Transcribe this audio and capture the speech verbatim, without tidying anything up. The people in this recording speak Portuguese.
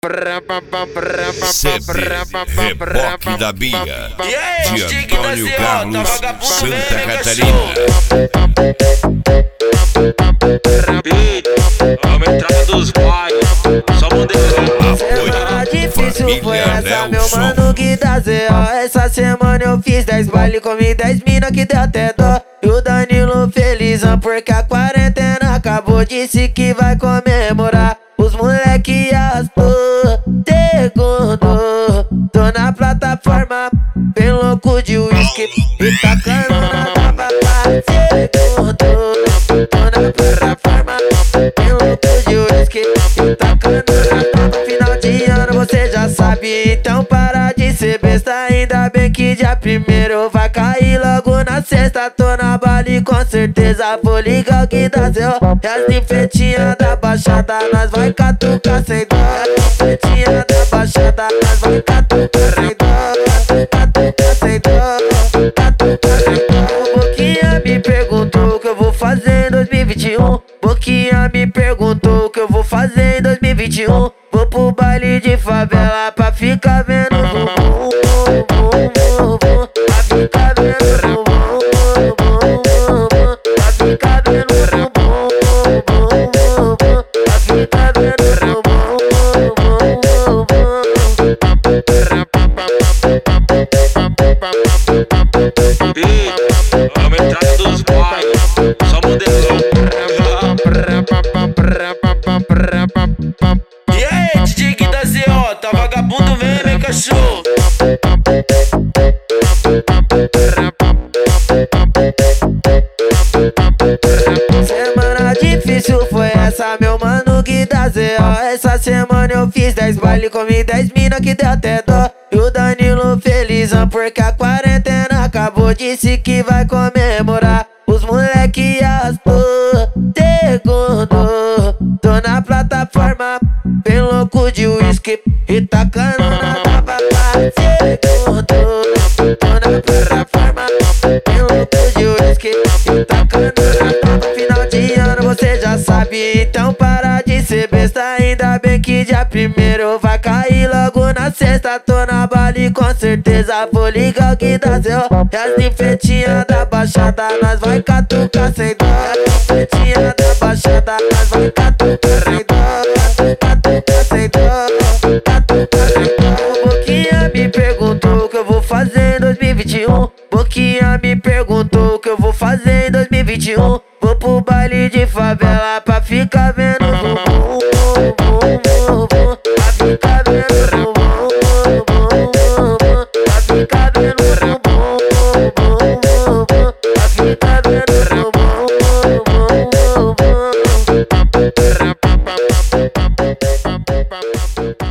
Sempre reboque da Bia de Antônio Carlos, Santa Catarina. Vamos entrar dos bairros, só Semana difícil foi essa, meu mano, que dá zé ó. Essa semana eu fiz dez baile, comi dez mina que deu até dó. E o Danilo felizão porque a quarentena acabou. Disse que vai comemorar, os moleque arrastou. Segundo, tô na plataforma, bem louco de uísque e tacando na babá. Segundo, tô na plataforma, bem louco de uísque e tacando na babá. Final de ano você já sabe, então para de ser besta. Ainda bem que dia primeiro vai cair logo na sexta. Tô na Bali com certeza, vou ligar o que dá zé ó. E as ninfetinhas da baixada, nós vai catucar sem dó. As ninfetinhas da baixada, nós vai catucar sem dó. Catucar sem dó, catucar sem dó. Boquinha me perguntou o que eu vou fazer em dois mil e vinte e um. Boquinha me perguntou o que eu vou fazer em dois mil e vinte e um. Vou pro baile de favela pra ficar vendo bumbum, bumbum, bumbum, pra ficar vendo bumbum, bumbum, bumbum, pra ficar vendo bumbum, bumbum, bumbum, pra ficar vendo bumbum, bumbum, bumbum. Vamos entrar dos bairros, só modelão. E aí, D J da Z ó, tá vagabundo mesmo, hein, cachorro? Semana difícil foi essa, meu mano, que dá zé ó. Essa semana eu fiz dez baile, comi dez mina que deu até dó. E o Danilo felizão porque a quarentena acabou. Disse que vai comemorar, os moleque arrastou. Segundo, tô na plataforma, bem louco de uísque e tacando na babá. Segundo, tô na plataforma, bem louco de uísque e tacando na babá. Final de ano você já sabe, então para de ser besta. Ainda bem que dia primeiro vai cair logo na sexta. Tô na Bali com certeza, vou ligar o que dá zé ó. E as ninfetinhas da baixada, nós vai catucar sem dó. As ninfetinhas da baixada, nós vai catucar sem dó. Catucar sem dó, catucar sem dó. Boquinha me perguntou o que eu vou fazer em dois mil e vinte e um. Boquinha me perguntou o que eu vou fazer em dois mil e vinte e um. Vou pro baile de favela pra ficar vendo bumbum, bumbum, bumbum, pra ficar vendo bumbum, bumbum, bumbum, pra ficar vendo bumbum, bumbum, bumbum, pra ficar vendo bumbum, bumbum, bumbum.